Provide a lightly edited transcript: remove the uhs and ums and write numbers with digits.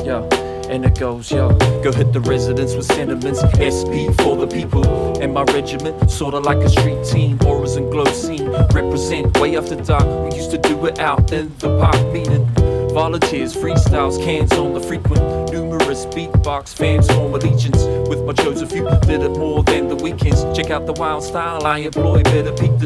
Yo, and it goes, yo. Go hit the residence with sentiments, SP for the people. And my regiment, sorta like a street team, auras and glow scene. Represent way after dark, we used to do it out in the park. Meaning volunteers, freestyles, cans on the frequent. Numerous beatbox fans form allegiance with my chosen few. Did it more than the weekends. Check out the wild style I employ, better peep the